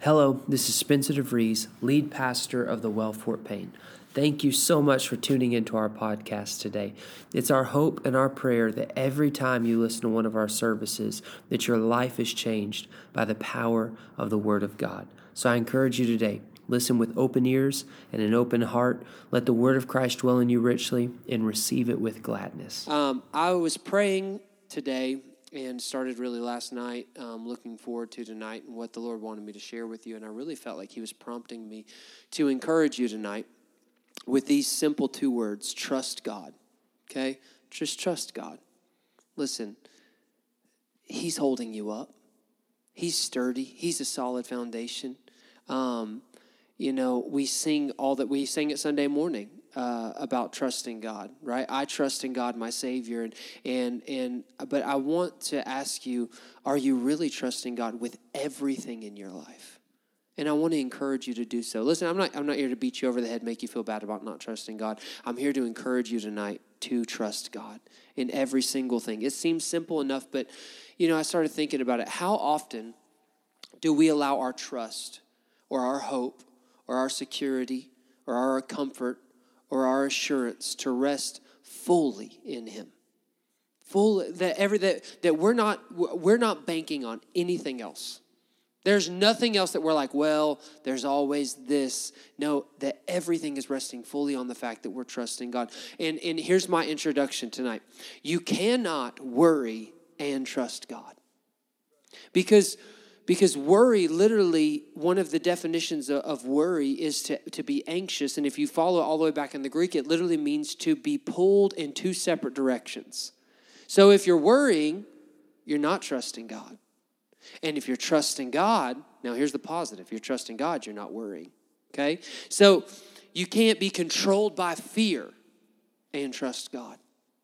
Hello, this is Spencer DeVries, lead pastor of the Well Fort Payne. Thank you so much for tuning into our podcast today. It's our hope and our prayer that every time you listen to one of our services, that your life is changed by the power of the Word of God. So I encourage you today, listen with open ears and an open heart. Let the Word of Christ dwell in you richly and receive it with gladness. I was praying today and started really last night, looking forward to tonight and what the Lord wanted me to share with you. And I really felt like He was prompting me to encourage you tonight with these simple two words: trust God. Okay? Just trust God. Listen, He's holding you up. He's sturdy. He's a solid foundation. We sang at Sunday morning about trusting God, right? I trust in God, my Savior, but I want to ask you, are you really trusting God with everything in your life? And I want to encourage you to do so. Listen, I'm not here to beat you over the head, make you feel bad about not trusting God. I'm here to encourage you tonight to trust God in every single thing. It seems simple enough, but I started thinking about it. How often do we allow our trust or our hope or our security or our comfort or our assurance to rest fully in Him? That we're not banking on anything else. There's nothing else that we're like, well, there's always this. No, that everything is resting fully on the fact that we're trusting God. And here's my introduction tonight. You cannot worry and trust God. Because worry, literally, one of the definitions of worry is to be anxious. And if you follow all the way back in the Greek, it literally means to be pulled in two separate directions. So if you're worrying, you're not trusting God. And if you're trusting God, now here's the positive. If you're trusting God, you're not worrying. Okay? So you can't be controlled by fear and trust God.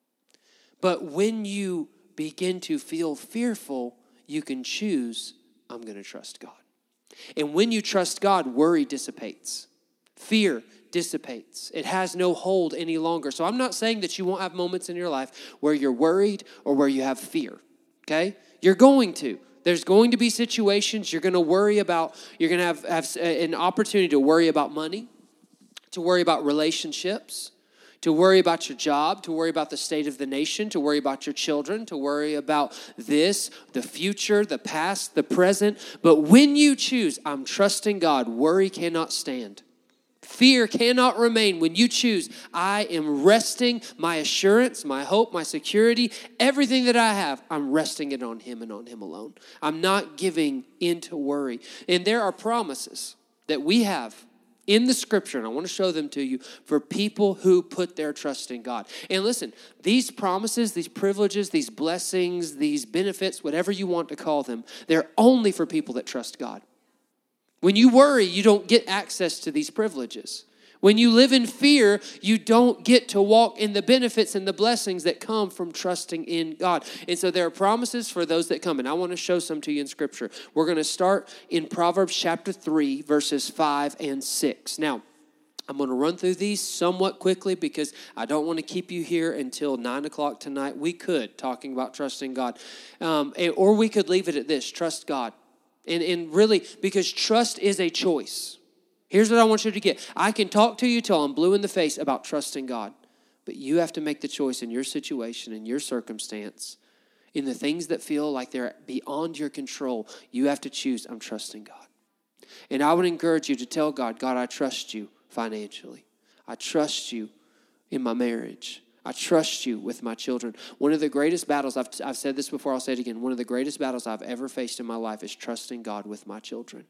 But when you begin to feel fearful, you can choose, I'm going to trust God. And when you trust God, worry dissipates. Fear dissipates. It has no hold any longer. So I'm not saying that you won't have moments in your life where you're worried or where you have fear. Okay? You're going to. There's going to be situations you're going to worry about. You're going to have an opportunity to worry about money, to worry about relationships, to worry about your job, to worry about the state of the nation, to worry about your children, to worry about this, the future, the past, the present. But when you choose, I'm trusting God, worry cannot stand. Fear cannot remain. When you choose, I am resting my assurance, my hope, my security, everything that I have, I'm resting it on Him and on Him alone. I'm not giving in to worry. And there are promises that we have in the Scripture, and I want to show them to you, for people who put their trust in God. And listen, these promises, these privileges, these blessings, these benefits, whatever you want to call them, they're only for people that trust God. When you worry, you don't get access to these privileges. When you live in fear, you don't get to walk in the benefits and the blessings that come from trusting in God. And so there are promises for those that come. And I want to show some to you in Scripture. We're going to start in Proverbs chapter 3, verses 5 and 6. Now, I'm going to run through these somewhat quickly because I don't want to keep you here until 9 o'clock tonight. We could, talking about trusting God. Or we could leave it at this: trust God. And really, because trust is a choice. Here's what I want you to get. I can talk to you till I'm blue in the face about trusting God, but you have to make the choice in your situation, in your circumstance, in the things that feel like they're beyond your control. You have to choose, I'm trusting God. And I would encourage you to tell God, God, I trust you financially. I trust you in my marriage. I trust you with my children. One of the greatest battles, I've said this before, I'll say it again. One of the greatest battles I've ever faced in my life is trusting God with my children.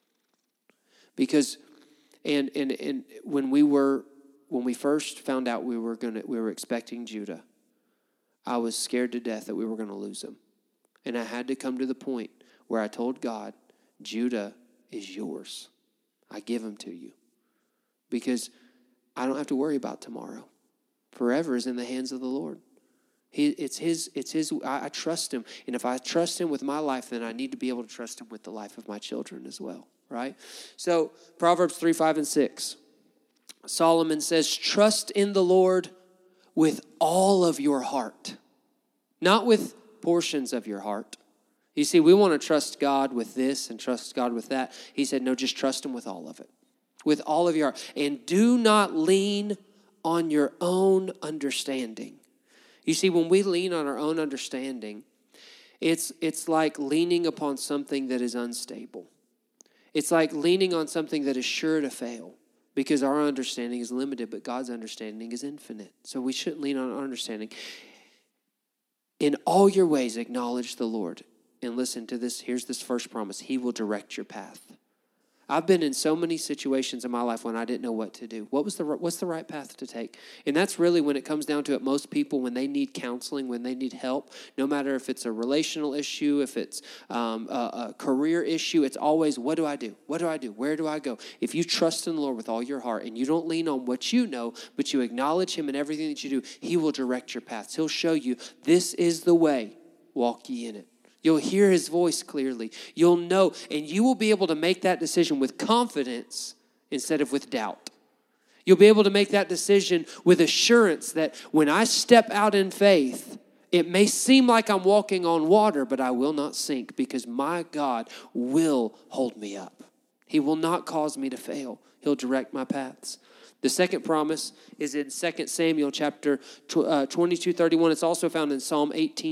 Because, and when we first found out we were expecting Judah, I was scared to death that we were going to lose him. And I had to come to the point where I told God, Judah is yours. I give him to you. Because I don't have to worry about tomorrow. Forever is in the hands of the Lord. It's his. I trust him. And if I trust him with my life, then I need to be able to trust him with the life of my children as well, right? So Proverbs 3, 5, and 6. Solomon says, trust in the Lord with all of your heart. Not with portions of your heart. You see, we want to trust God with this and trust God with that. He said, no, just trust him with all of it, with all of your heart. And do not lean on your own understanding. You see, when we lean on our own understanding, it's like leaning upon something that is unstable. It's like leaning on something that is sure to fail, because our understanding is limited, but God's understanding is infinite. So we shouldn't lean on our understanding. In all your ways, acknowledge the Lord. And listen to this. Here's this first promise. He will direct your path. I've been in so many situations in my life when I didn't know what to do. What's the right path to take? And that's really when it comes down to it. Most people, when they need counseling, when they need help, no matter if it's a relational issue, if it's a career issue, it's always, what do I do? What do I do? Where do I go? If you trust in the Lord with all your heart and you don't lean on what you know, but you acknowledge him in everything that you do, he will direct your paths. He'll show you, this is the way, walk ye in it. You'll hear his voice clearly. You'll know, and you will be able to make that decision with confidence instead of with doubt. You'll be able to make that decision with assurance that when I step out in faith, it may seem like I'm walking on water, but I will not sink, because my God will hold me up. He will not cause me to fail. He'll direct my paths. The second promise is in 2 Samuel chapter 22:31. It's also found in Psalm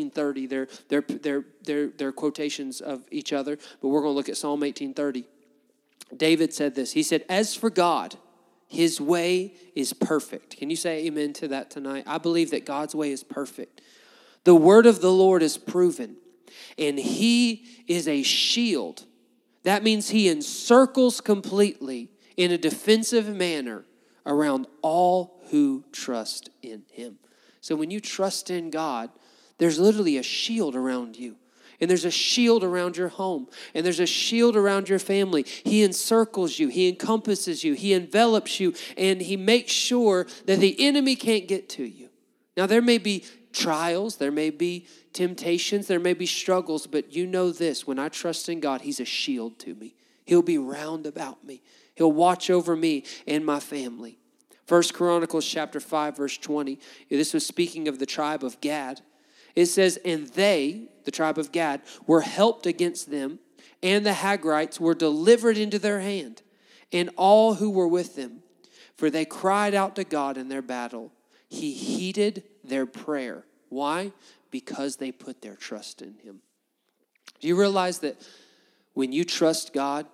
18:30. They're quotations of each other, but we're going to look at Psalm 18:30. David said this. He said, as for God, his way is perfect. Can you say amen to that tonight? I believe that God's way is perfect. The word of the Lord is proven, and he is a shield. That means he encircles completely in a defensive manner around all who trust in him. So when you trust in God, there's literally a shield around you. And there's a shield around your home. And there's a shield around your family. He encircles you. He encompasses you. He envelops you. And he makes sure that the enemy can't get to you. Now, there may be trials. There may be temptations. There may be struggles. But you know this. When I trust in God, he's a shield to me. He'll be round about me. He'll watch over me and my family. 1 Chronicles chapter 5, verse 20. This was speaking of the tribe of Gad. It says, and they, the tribe of Gad, were helped against them, and the Hagrites were delivered into their hand, and all who were with them. For they cried out to God in their battle. He heeded their prayer. Why? Because they put their trust in him. Do you realize that when you trust God,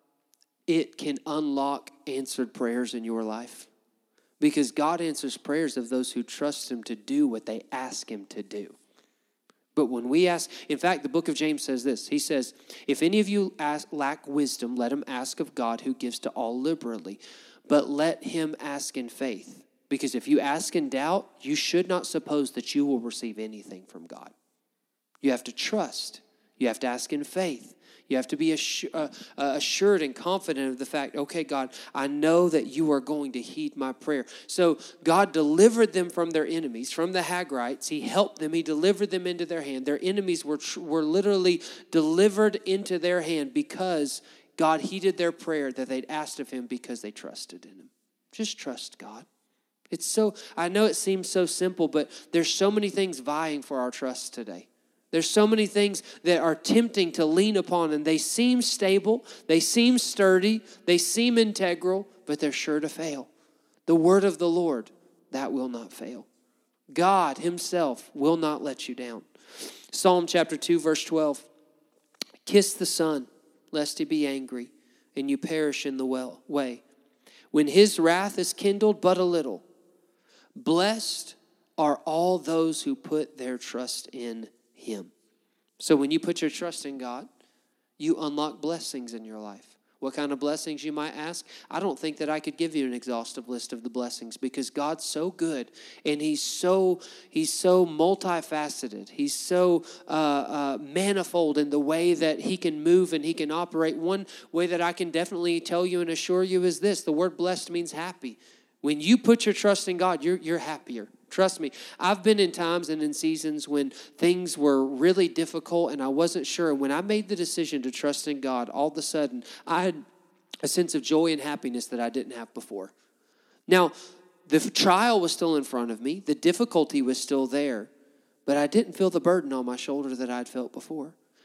it can unlock answered prayers in your life? Because God answers prayers of those who trust him to do what they ask him to do. But when we ask, in fact, the book of James says this. He says, if any of you lack wisdom, let him ask of God, who gives to all liberally. But let him ask in faith. Because if you ask in doubt, you should not suppose that you will receive anything from God. You have to trust. You have to ask in faith. You have to be assured and confident of the fact, okay, God, I know that you are going to heed my prayer. So God delivered them from their enemies, from the Hagrites. He helped them. He delivered them into their hand. Their enemies were literally delivered into their hand because God heeded their prayer that they'd asked of him because they trusted in him. Just trust God. I know it seems so simple, but there's so many things vying for our trust today. There's so many things that are tempting to lean upon, and they seem stable, they seem sturdy, they seem integral, but they're sure to fail. The word of the Lord, that will not fail. God himself will not let you down. Psalm chapter 2, verse 12. Kiss the Son, lest he be angry, and you perish in the way. When his wrath is kindled but a little, blessed are all those who put their trust in him. So when you put your trust in God, you unlock blessings in your life. What kind of blessings, you might ask? I don't think that I could give you an exhaustive list of the blessings, because God's so good, and he's so multifaceted. He's so manifold in the way that he can move and he can operate. One way that I can definitely tell you and assure you is this: the word blessed means happy. When you put your trust in God, you're happier. Trust me, I've been in times and in seasons when things were really difficult and I wasn't sure. When I made the decision to trust in God, all of a sudden, I had a sense of joy and happiness that I didn't have before. Now, the trial was still in front of me. The difficulty was still there, but I didn't feel the burden on my shoulder that I'd felt before.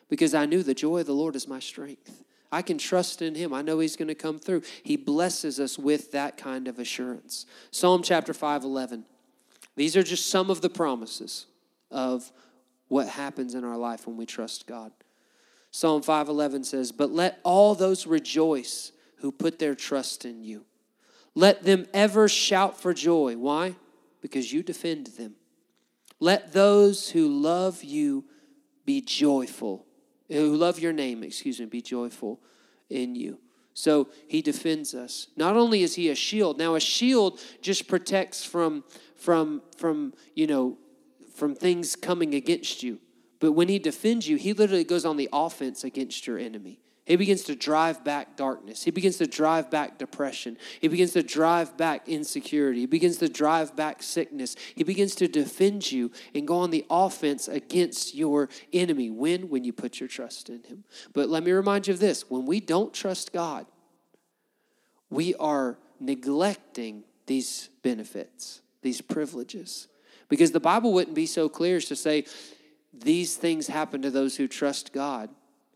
because I knew the joy of the Lord is my strength. I can trust in him. I know he's going to come through. He blesses us with that kind of assurance. Psalm chapter 5:11. These are just some of the promises of what happens in our life when we trust God. Psalm 5:11 says, "But let all those rejoice who put their trust in you. Let them ever shout for joy." Why? Because you defend them. "Let those who love you be joyful." Who love your name, be joyful in you. So he defends us. Not only is he a shield. Now a shield just protects from things coming against you. But when he defends you, he literally goes on the offense against your enemy. He begins to drive back darkness. He begins to drive back depression. He begins to drive back insecurity. He begins to drive back sickness. He begins to defend you and go on the offense against your enemy. When you put your trust in him. But let me remind you of this. When we don't trust God, we are neglecting these benefits, these privileges. Because the Bible wouldn't be so clear as to say these things happen to those who trust God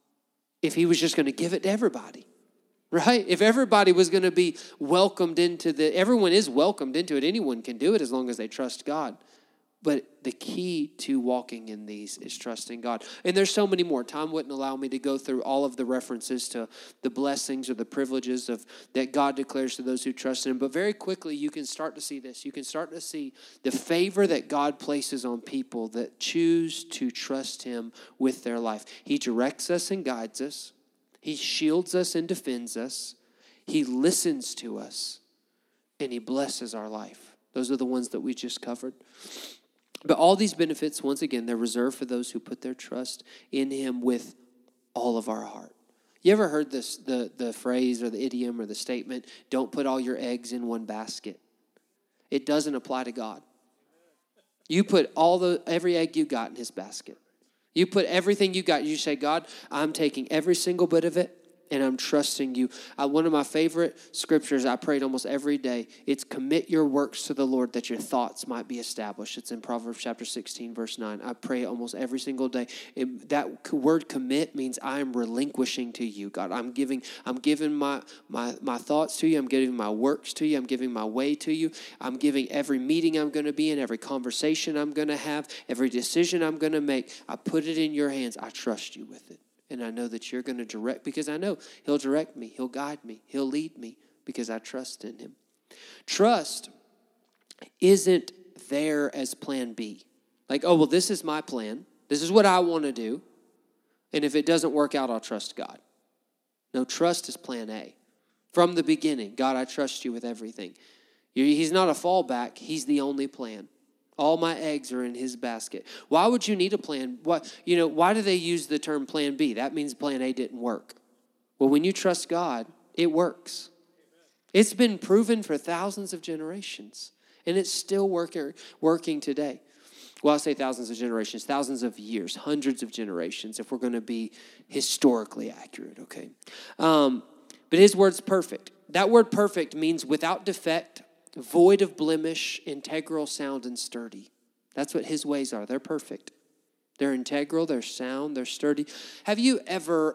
if he was just going to give it to everybody, right? If everybody was going to be welcomed everyone is welcomed into it. Anyone can do it as long as they trust God. But the key to walking in these is trusting God. And there's so many more. Time wouldn't allow me to go through all of the references to the blessings or the privileges that God declares to those who trust in him. But very quickly, you can start to see this. You can start to see the favor that God places on people that choose to trust him with their life. He directs us and guides us. He shields us and defends us. He listens to us. And he blesses our life. Those are the ones that we just covered. But all these benefits, once again, they're reserved for those who put their trust in him with all of our heart. You ever heard this, the phrase or the idiom or the statement, don't put all your eggs in one basket? It doesn't apply to God. You put every egg you got in his basket. You put everything you got. You say, God, I'm taking every single bit of it, and I'm trusting you. One of my favorite scriptures I prayed almost every day, it's commit your works to the Lord that your thoughts might be established. It's in Proverbs chapter 16, verse 9. I pray almost every single day. That word commit means I am relinquishing to you, God. I'm giving my thoughts to you. I'm giving my works to you. I'm giving my way to you. I'm giving every meeting I'm going to be in, every conversation I'm going to have, every decision I'm going to make. I put it in your hands. I trust you with it. And I know that you're going to direct, because I know he'll direct me. He'll guide me. He'll lead me because I trust in him. Trust isn't there as plan B. Like, oh, well, this is my plan. This is what I want to do. And if it doesn't work out, I'll trust God. No, trust is plan A. From the beginning, God, I trust you with everything. He's not a fallback. He's the only plan. All my eggs are in his basket. Why would you need a plan? Why do they use the term plan B? That means plan A didn't work. Well, when you trust God, it works. It's been proven for thousands of generations, and it's still working today. Well, I say thousands of generations, thousands of years, hundreds of generations, if we're going to be historically accurate, okay? But his word's perfect. That word perfect means without defect, void of blemish, integral, sound, and sturdy. That's what his ways are. They're perfect. They're integral, they're sound, they're sturdy. Have you ever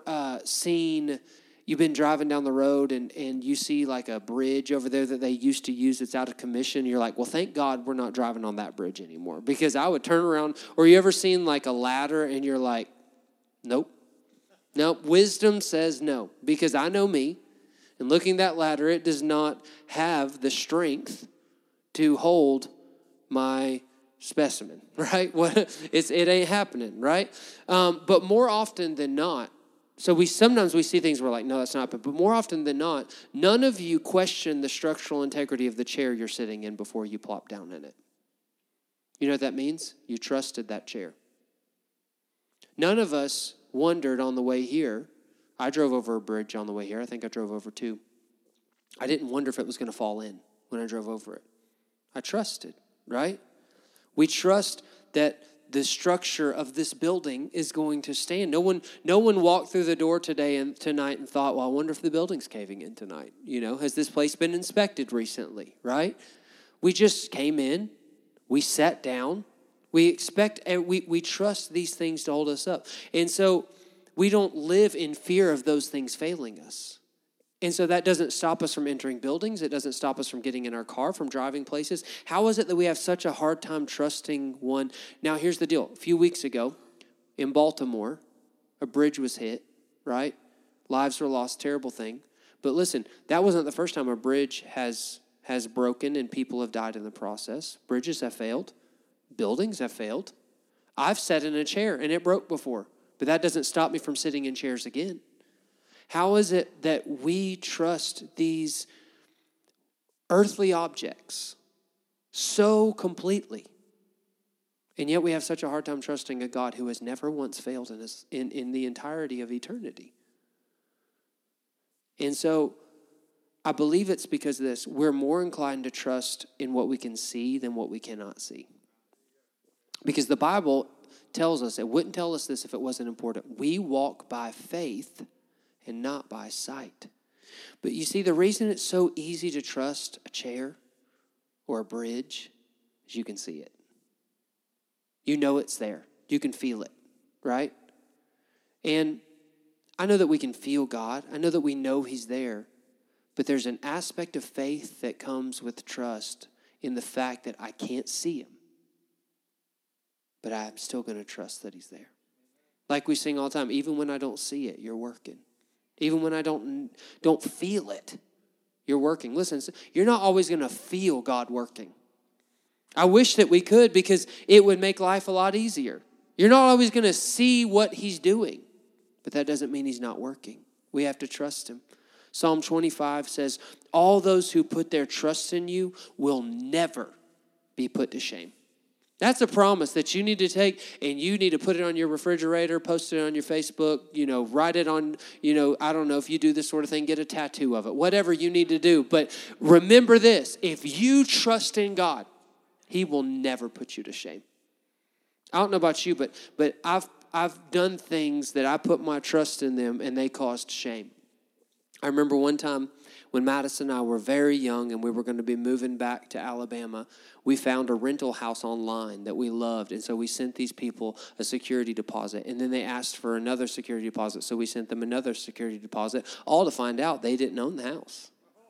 you've been driving down the road and you see like a bridge over there that they used to use that's out of commission? You're like, well, thank God we're not driving on that bridge anymore, because I would turn around. Or you ever seen like a ladder and you're like, nope. Wisdom says no, because I know me. And looking at that ladder, it does not have the strength to hold my specimen, right? It ain't happening, right? But more often than not, sometimes we see things we're like, no, that's not happening. But more often than not, none of you question the structural integrity of the chair you're sitting in before you plop down in it. You know what that means? You trusted that chair. None of us wondered on the way here. I drove over a bridge on the way here. I think I drove over two. I didn't wonder if it was going to fall in when I drove over it. I trusted, right? We trust that the structure of this building is going to stand. No one walked through the door tonight and thought, well, I wonder if the building's caving in tonight. Has this place been inspected recently, right? We just came in. We sat down. We trust these things to hold us up. And so live in fear of those things failing us. And so that doesn't stop us from entering buildings. It doesn't stop us from getting in our car, from driving places. How is it that we have such a hard time trusting one? Now, here's the deal. A few weeks ago in Baltimore, a bridge was hit, right? Lives were lost, terrible thing. But listen, that wasn't the first time a bridge has broken and people have died in the process. Bridges have failed. Buildings have failed. I've sat in a chair and it broke before, but that doesn't stop me from sitting in chairs again. How is it that we trust these earthly objects so completely, and yet we have such a hard time trusting a God who has never once failed in the entirety of eternity? And so I believe it's because of this. We're more inclined to trust in what we can see than what we cannot see. Because the Bible tells us, it wouldn't tell us this if it wasn't important. We walk by faith and not by sight. But you see, the reason it's so easy to trust a chair or a bridge is you can see it. You know it's there. You can feel it, right? And I know that we can feel God. I know that we know he's there. But there's an aspect of faith that comes with trust in the fact that I can't see him, but I'm still going to trust that he's there. Like we sing all the time, even when I don't see it, you're working. Even when I don't feel it, you're working. Listen, you're not always going to feel God working. I wish that we could, because it would make life a lot easier. You're not always going to see what he's doing, but that doesn't mean he's not working. We have to trust him. Psalm 25 says, all those who put their trust in you will never be put to shame. That's a promise that you need to take, and you need to put it on your refrigerator, post it on your Facebook, write it on, I don't know if you do this sort of thing, get a tattoo of it, whatever you need to do. But remember this, if you trust in God, he will never put you to shame. I don't know about you, but I've done things that I put my trust in them and they caused shame. I remember one time when Madison and I were very young and we were going to be moving back to Alabama, we found a rental house online that we loved. And so we sent these people a security deposit. And then they asked for another security deposit. So we sent them another security deposit, all to find out they didn't own the house.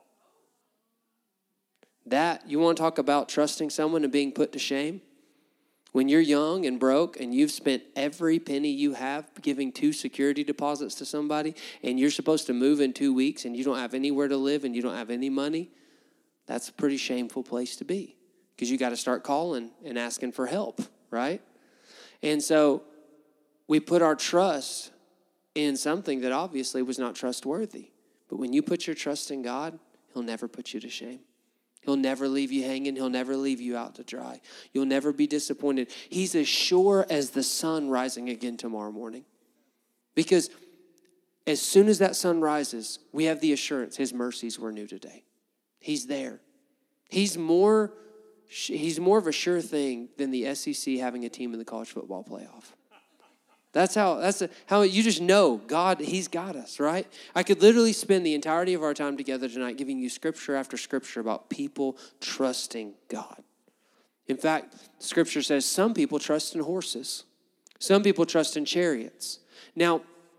You want to talk about trusting someone and being put to shame? When you're young and broke and you've spent every penny you have giving 2 security deposits to somebody, and you're supposed to move in 2 weeks and you don't have anywhere to live and you don't have any money, that's a pretty shameful place to be, because you got to start calling and asking for help, right? And so we put our trust in something that obviously was not trustworthy. But when you put your trust in God, he'll never put you to shame. He'll never leave you hanging. He'll never leave you out to dry. You'll never be disappointed. He's as sure as the sun rising again tomorrow morning. Because as soon as that sun rises, we have the assurance his mercies were new today. He's there. He's more of a sure thing than the SEC having a team in the college football playoff. That's how you just know God, he's got us, right? I could literally spend the entirety of our time together tonight giving you scripture after scripture about people trusting God. In fact, scripture says some people trust in horses. Some people trust in chariots. Now,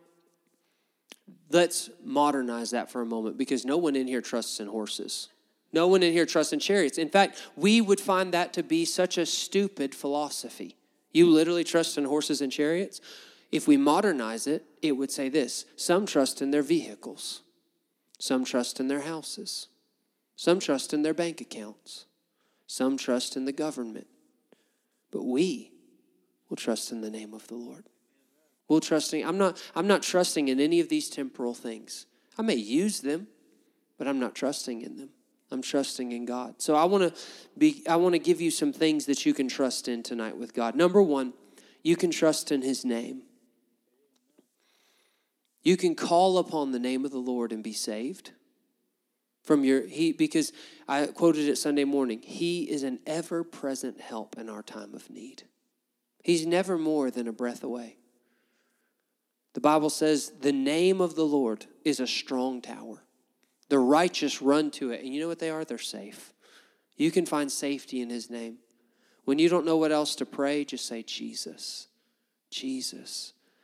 let's modernize that for a moment, because no one in here trusts in horses. No one in here trusts in chariots. In fact, we would find that to be such a stupid philosophy. You literally trust in horses and chariots? If we modernize it, it would say this: some trust in their vehicles. Some trust in their houses. Some trust in their bank accounts. Some trust in the government. But we will trust in the name of the Lord. I'm not trusting in any of these temporal things. I may use them, but I'm not trusting in them. I'm trusting in God. So I want to give you some things that you can trust in tonight with God. Number 1, you can trust in his name. You can call upon the name of the Lord and be saved because I quoted it Sunday morning. He is an ever-present help in our time of need. He's never more than a breath away. The Bible says the name of the Lord is a strong tower. The righteous run to it. And you know what they are? They're safe. You can find safety in his name. When you don't know what else to pray, just say Jesus, Jesus.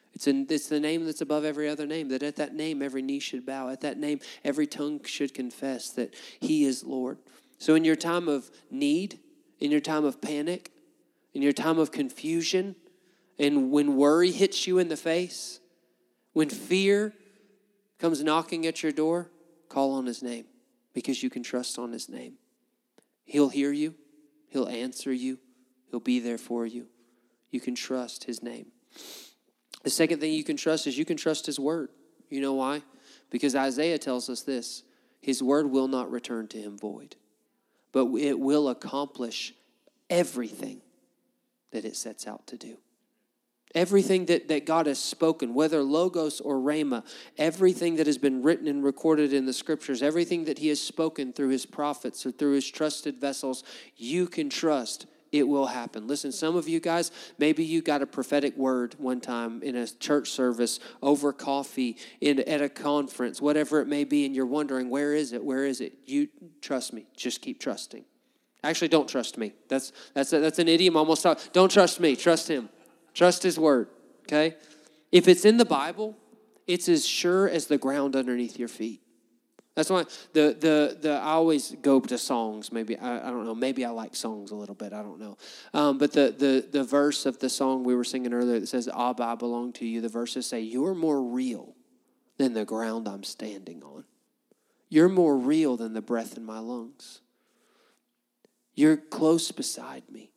It's the name that's above every other name, that at that name every knee should bow. At that name every tongue should confess that he is Lord. So in your time of need, in your time of panic, in your time of confusion, and when worry hits you in the face, when fear comes knocking at your door, call on his name, because you can trust on his name. He'll hear you. He'll answer you. He'll be there for you. You can trust his name. The second thing you can trust is you can trust his word. You know why? Because Isaiah tells us this: his word will not return to him void, but it will accomplish everything that it sets out to do. Everything that God has spoken, whether Logos or Rhema, everything that has been written and recorded in the scriptures, everything that he has spoken through his prophets or through his trusted vessels, you can trust it will happen. Listen, some of you guys, maybe you got a prophetic word one time in a church service, over coffee, at a conference, whatever it may be, and you're wondering, where is it? Where is it? You trust me. Just keep trusting. Actually, don't trust me. That's an idiom almost. Don't trust me. Trust him. Trust his word, okay? If it's in the Bible, it's as sure as the ground underneath your feet. That's why I always go to songs. Maybe I don't know. Maybe I like songs a little bit. I don't know. But the verse of the song we were singing earlier that says, "Abba, I belong to you." The verses say, "You're more real than the ground I'm standing on. You're more real than the breath in my lungs. You're close beside me."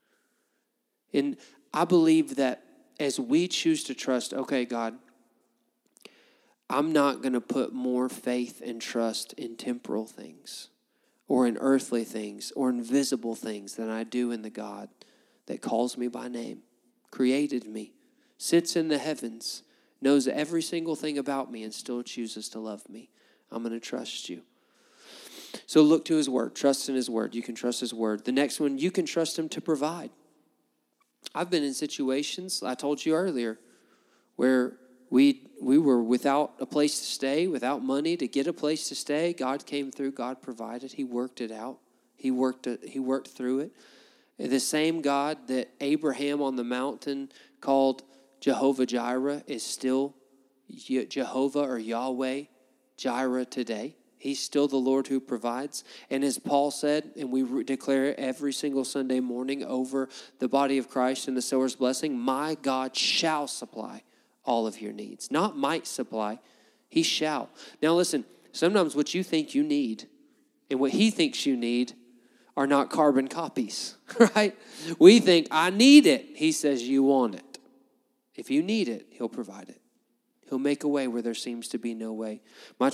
And I believe that as we choose to trust, okay, God, I'm not going to put more faith and trust in temporal things or in earthly things or invisible things than I do in the God that calls me by name, created me, sits in the heavens, knows every single thing about me, and still chooses to love me. I'm going to trust you. So look to his word. Trust in his word. You can trust his word. The next one, you can trust him to provide. I've been in situations, I told you earlier, where we were without a place to stay, without money to get a place to stay. God came through. God provided. He worked it out. He worked through it. The same God that Abraham on the mountain called Jehovah Jireh is still Jehovah or Yahweh Jireh today. He's still the Lord who provides. And as Paul said, and we declare it every single Sunday morning over the body of Christ and the sower's blessing, my God shall supply all of your needs. Not might supply, he shall. Now listen, sometimes what you think you need and what he thinks you need are not carbon copies, right? We think, I need it. He says, you want it. If you need it, he'll provide it. He'll make a way where there seems to be no way.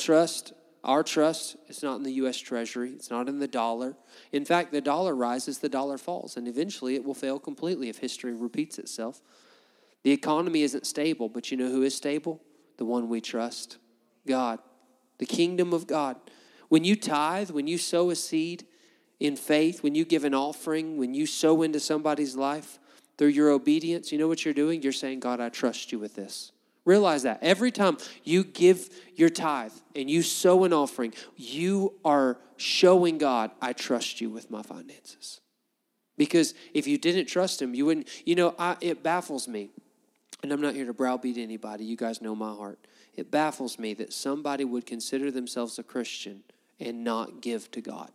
Our trust is not in the U.S. Treasury. It's not in the dollar. In fact, the dollar rises, the dollar falls, and eventually it will fail completely if history repeats itself. The economy isn't stable, but you know who is stable? The one we trust, God, the kingdom of God. When you tithe, when you sow a seed in faith, when you give an offering, when you sow into somebody's life through your obedience, you know what you're doing? You're saying, God, I trust you with this. Realize that. Every time you give your tithe and you sow an offering, you are showing God, I trust you with my finances. Because if you didn't trust him, you wouldn't. It baffles me. And I'm not here to browbeat anybody. You guys know my heart. It baffles me that somebody would consider themselves a Christian and not give to God.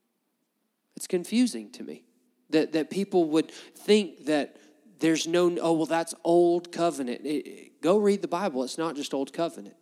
It's confusing to me that people would think that there's that's old covenant. Go read the Bible. It's not just old covenant.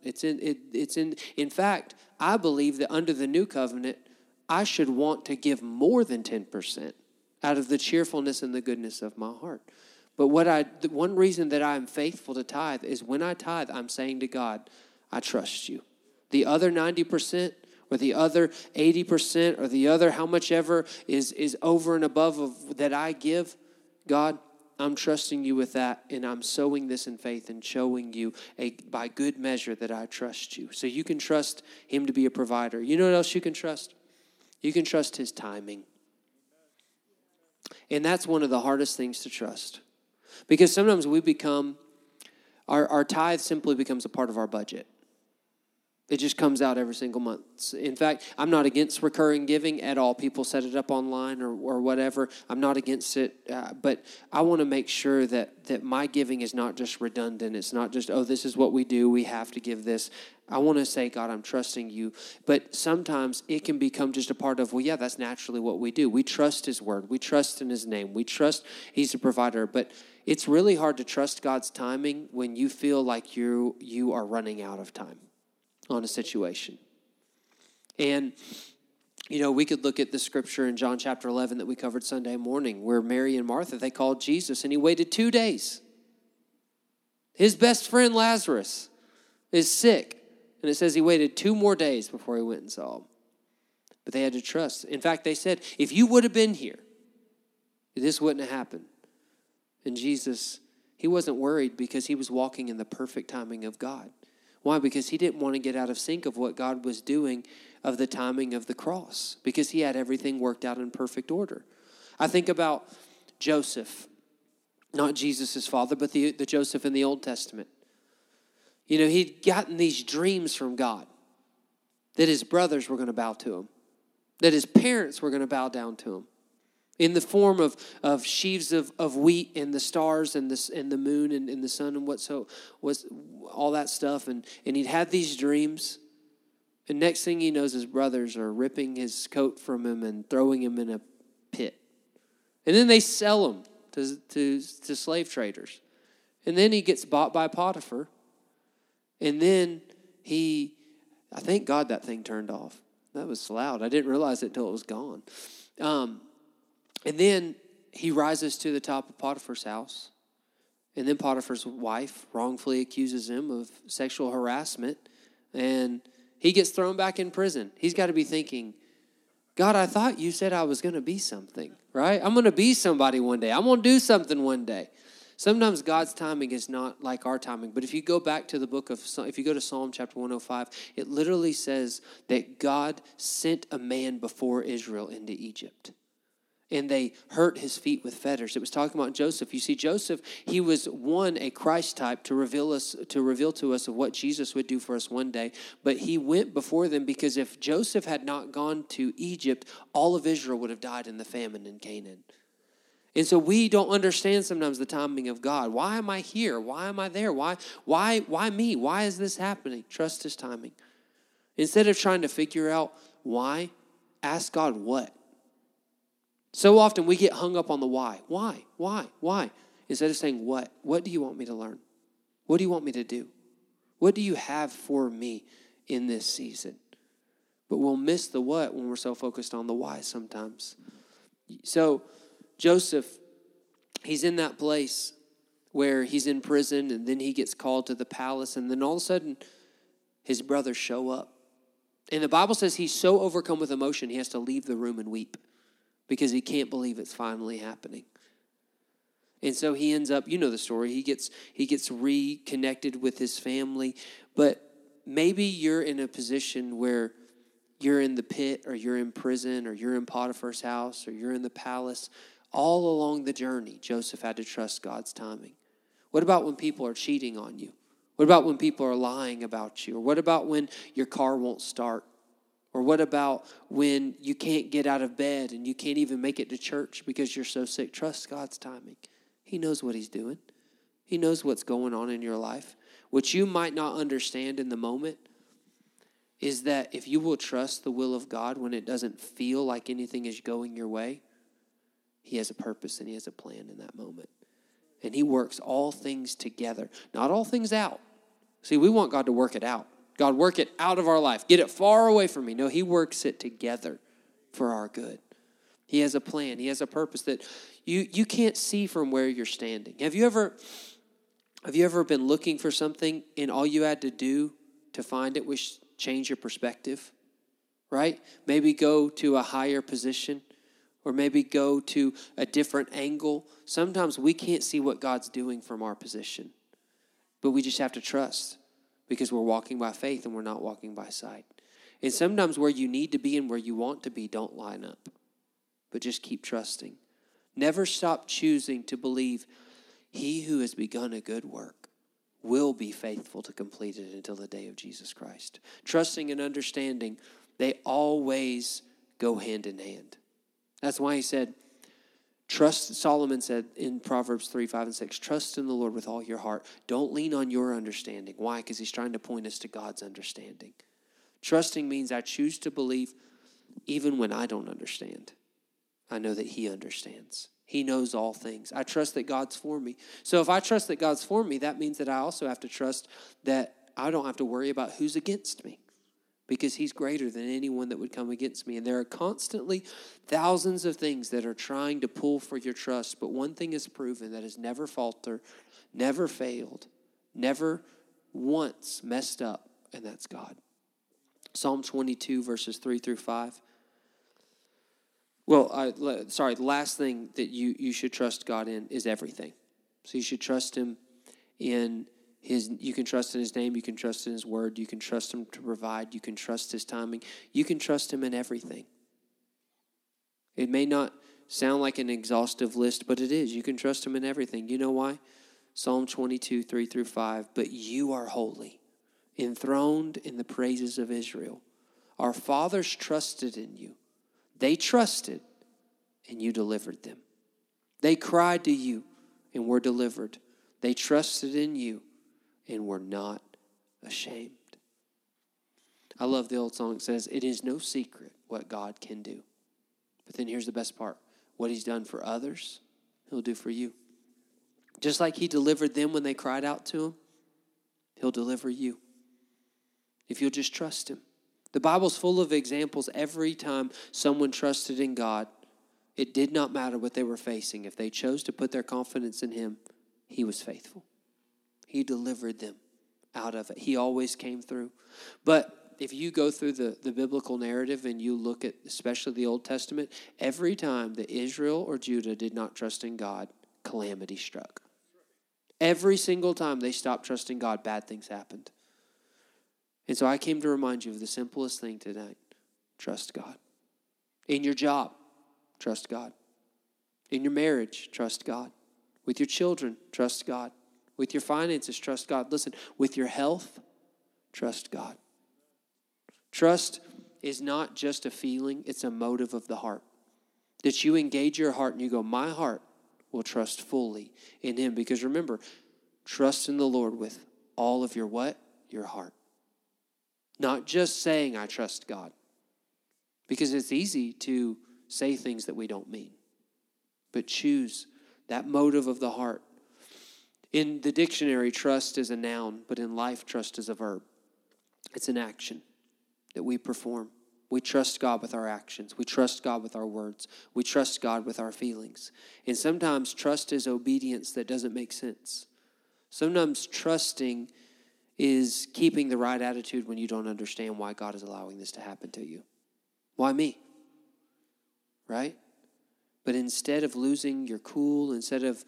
In fact, I believe that under the new covenant, I should want to give more than 10% out of the cheerfulness and the goodness of my heart. But the one reason that I'm faithful to tithe is when I tithe, I'm saying to God, I trust you. The other 90% or the other 80% or the other how much ever is over and above of that I give, God, I'm trusting you with that, and I'm sowing this in faith and showing you by good measure that I trust you. So you can trust him to be a provider. You know what else you can trust? You can trust his timing. And that's one of the hardest things to trust. Because sometimes we become, our tithe simply becomes a part of our budget. It just comes out every single month. In fact, I'm not against recurring giving at all. People set it up online or whatever. I'm not against it. But I want to make sure that my giving is not just redundant. It's not just, oh, this is what we do. We have to give this. I want to say, God, I'm trusting you. But sometimes it can become just a part of, well, yeah, that's naturally what we do. We trust his word. We trust in his name. We trust he's a provider. But it's really hard to trust God's timing when you feel like you are running out of time on a situation. And, we could look at the scripture in John chapter 11 that we covered Sunday morning where Mary and Martha, they called Jesus and he waited 2 days. His best friend Lazarus is sick. And it says he waited 2 more days before he went and saw him. But they had to trust. In fact, they said, if you would have been here, this wouldn't have happened. And Jesus, he wasn't worried because he was walking in the perfect timing of God. Why? Because he didn't want to get out of sync of what God was doing of the timing of the cross, because he had everything worked out in perfect order. I think about Joseph, not Jesus' father, but the Joseph in the Old Testament. He'd gotten these dreams from God that his brothers were going to bow to him, that his parents were going to bow down to him, in the form of sheaves of wheat and the stars and the moon and the sun and was all that stuff. And he'd had these dreams. And next thing he knows, his brothers are ripping his coat from him and throwing him in a pit. And then they sell him to slave traders. And then he gets bought by Potiphar. And then I thank God that thing turned off. That was loud. I didn't realize it until it was gone. And then he rises to the top of Potiphar's house. And then Potiphar's wife wrongfully accuses him of sexual harassment. And he gets thrown back in prison. He's got to be thinking, God, I thought you said I was going to be something, right? I'm going to be somebody one day. I'm going to do something one day. Sometimes God's timing is not like our timing. But if you go back to if you go to Psalm chapter 105, it literally says that God sent a man before Israel into Egypt. And they hurt his feet with fetters. It was talking about Joseph. You see, Joseph, he was a Christ type to reveal to us of what Jesus would do for us one day. But he went before them because if Joseph had not gone to Egypt, all of Israel would have died in the famine in Canaan. And so we don't understand sometimes the timing of God. Why am I here? Why am I there? Why me? Why is this happening? Trust his timing. Instead of trying to figure out why, ask God what. So often we get hung up on the why. Why? Instead of saying what. What do you want me to learn? What do you want me to do? What do you have for me in this season? But we'll miss the what when we're so focused on the why sometimes. So Joseph, he's in that place where he's in prison and then he gets called to the palace and then all of a sudden his brothers show up. And the Bible says he's so overcome with emotion he has to leave the room and weep, because he can't believe it's finally happening. And so he ends up, you know the story, he gets reconnected with his family. But maybe you're in a position where you're in the pit or you're in prison or you're in Potiphar's house or you're in the palace. All along the journey, Joseph had to trust God's timing. What about when people are cheating on you? What about when people are lying about you? Or what about when your car won't start? Or what about when you can't get out of bed and you can't even make it to church because you're so sick? Trust God's timing. He knows what he's doing. He knows what's going on in your life. What you might not understand in the moment is that if you will trust the will of God when it doesn't feel like anything is going your way, he has a purpose and he has a plan in that moment. And he works all things together, not all things out. See, we want God to work it out. God, work it out of our life. Get it far away from me. No, he works it together for our good. He has a plan. He has a purpose that you can't see from where you're standing. Have you ever been looking for something and all you had to do to find it was change your perspective, right? Maybe go to a higher position or maybe go to a different angle. Sometimes we can't see what God's doing from our position, but we just have to trust. Because we're walking by faith and we're not walking by sight. And sometimes where you need to be and where you want to be don't line up. But just keep trusting. Never stop choosing to believe he who has begun a good work will be faithful to complete it until the day of Jesus Christ. Trusting and understanding, they always go hand in hand. That's why he said, Solomon said in Proverbs 3, 5, and 6, trust in the Lord with all your heart. Don't lean on your understanding. Why? Because he's trying to point us to God's understanding. Trusting means I choose to believe even when I don't understand. I know that he understands. He knows all things. I trust that God's for me. So if I trust that God's for me, that means that I also have to trust that I don't have to worry about who's against me, because he's greater than anyone that would come against me. And there are constantly thousands of things that are trying to pull for your trust. But one thing is proven that has never faltered, never failed, never once messed up, and that's God. Psalm 22, verses 3 through 5. The last thing that you should trust God in is everything. So you should trust him in you can trust in his name, you can trust in his word, you can trust him to provide, you can trust his timing, you can trust him in everything. It may not sound like an exhaustive list, but it is. You can trust him in everything. You know why? Psalm 22, 3 through 5. But you are holy, enthroned in the praises of Israel. Our fathers trusted in you. They trusted, and you delivered them. They cried to you, and were delivered. They trusted in you, and were not ashamed. I love the old song. It says, it is no secret what God can do. But then here's the best part. What he's done for others, he'll do for you. Just like he delivered them when they cried out to him, he'll deliver you if you'll just trust him. The Bible's full of examples. Every time someone trusted in God, it did not matter what they were facing. If they chose to put their confidence in him, he was faithful. He delivered them out of it. He always came through. But if you go through the biblical narrative and you look at especially the Old Testament, every time that Israel or Judah did not trust in God, calamity struck. Every single time they stopped trusting God, bad things happened. And so I came to remind you of the simplest thing tonight. Trust God. In your job, trust God. In your marriage, trust God. With your children, trust God. With your finances, trust God. Listen, with your health, trust God. Trust is not just a feeling, it's a motive of the heart. That you engage your heart and you go, my heart will trust fully in him. Because remember, trust in the Lord with all of your what? Your heart. Not just saying, I trust God. Because it's easy to say things that we don't mean. But choose that motive of the heart. In the dictionary, trust is a noun, but in life, trust is a verb. It's an action that we perform. We trust God with our actions. We trust God with our words. We trust God with our feelings. And sometimes trust is obedience that doesn't make sense. Sometimes trusting is keeping the right attitude when you don't understand why God is allowing this to happen to you. Why me? Right? But instead of losing your cool, instead of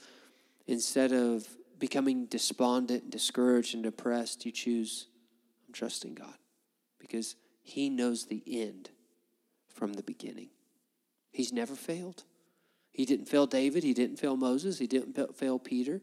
becoming despondent, discouraged, and depressed, you choose, I'm trusting God. Because he knows the end from the beginning. He's never failed. He didn't fail David. He didn't fail Moses. He didn't fail Peter.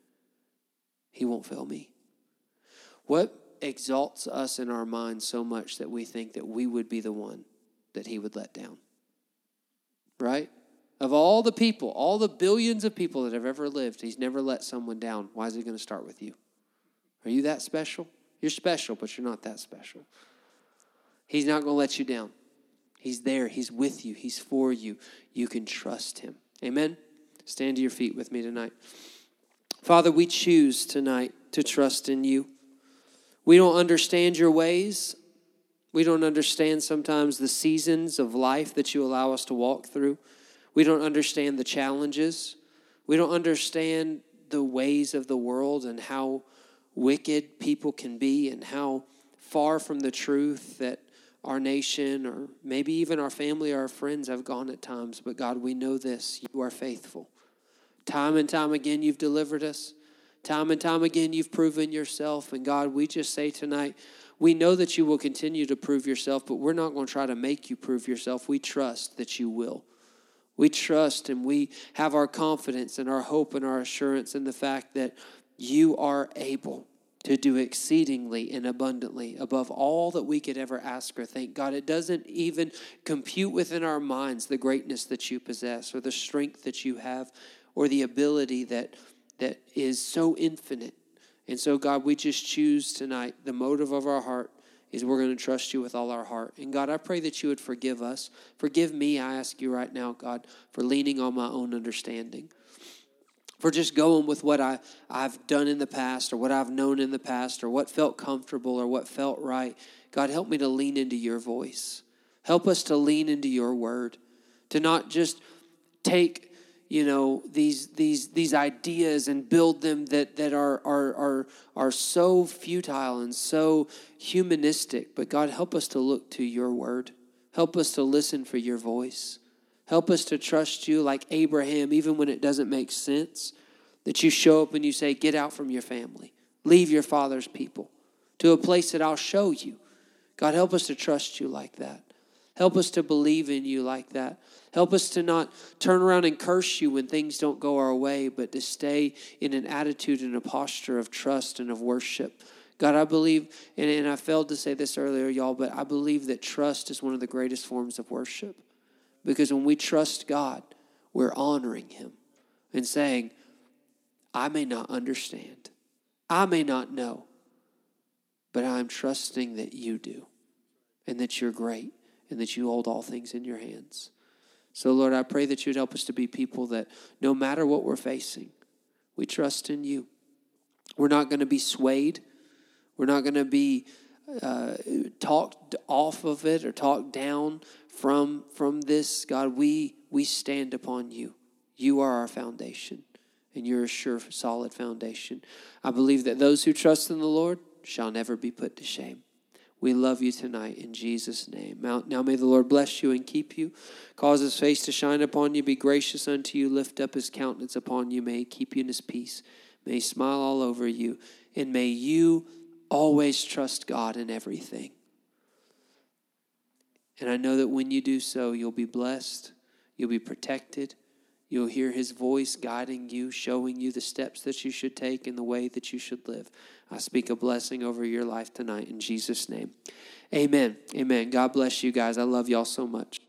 He won't fail me. What exalts us in our minds so much that we think that we would be the one that he would let down? Right? Of all the people, all the billions of people that have ever lived, he's never let someone down. Why is he going to start with you? Are you that special? You're special, but you're not that special. He's not going to let you down. He's there. He's with you. He's for you. You can trust him. Amen? Stand to your feet with me tonight. Father, we choose tonight to trust in you. We don't understand your ways. We don't understand sometimes the seasons of life that you allow us to walk through. We don't understand the challenges. We don't understand the ways of the world and how wicked people can be and how far from the truth that our nation or maybe even our family or our friends have gone at times. But God, we know this. You are faithful. Time and time again, you've delivered us. Time and time again, you've proven yourself. And God, we just say tonight, we know that you will continue to prove yourself, but we're not going to try to make you prove yourself. We trust that you will. We trust and we have our confidence and our hope and our assurance in the fact that you are able. to do exceedingly and abundantly above all that we could ever ask or think. God, it doesn't even compute within our minds the greatness that you possess or the strength that you have or the ability that is so infinite. And so, God, we just choose tonight, the motive of our heart is we're going to trust you with all our heart. And God, I pray that you would forgive us. Forgive me, I ask you right now, God, for leaning on my own understanding. For just going with what I've done in the past or what I've known in the past or what felt comfortable or what felt right. God, help me to lean into your voice. Help us to lean into your word. To not just take, these ideas and build them that are so futile and so humanistic. But God, help us to look to your word. Help us to listen for your voice. Help us to trust you like Abraham, even when it doesn't make sense, that you show up and you say, get out from your family. Leave your father's people to a place that I'll show you. God, help us to trust you like that. Help us to believe in you like that. Help us to not turn around and curse you when things don't go our way, but to stay in an attitude and a posture of trust and of worship. God, I believe, and I failed to say this earlier, y'all, but I believe that trust is one of the greatest forms of worship. Because when we trust God, we're honoring him and saying, I may not understand. I may not know. But I'm trusting that you do. And that you're great. And that you hold all things in your hands. So, Lord, I pray that you'd help us to be people that no matter what we're facing, we trust in you. We're not going to be swayed. We're not going to be talked off of it or talked down from this. God, we stand upon you. You are our foundation, and you're a sure, solid foundation. I believe that those who trust in the Lord shall never be put to shame. We love you tonight in Jesus' name. Now may the Lord bless you and keep you, cause his face to shine upon you, be gracious unto you, lift up his countenance upon you. May he keep you in his peace. May he smile all over you, and may you always trust God in everything. And I know that when you do so, you'll be blessed, you'll be protected, you'll hear his voice guiding you, showing you the steps that you should take and the way that you should live. I speak a blessing over your life tonight in Jesus' name. Amen. Amen. God bless you guys. I love y'all so much.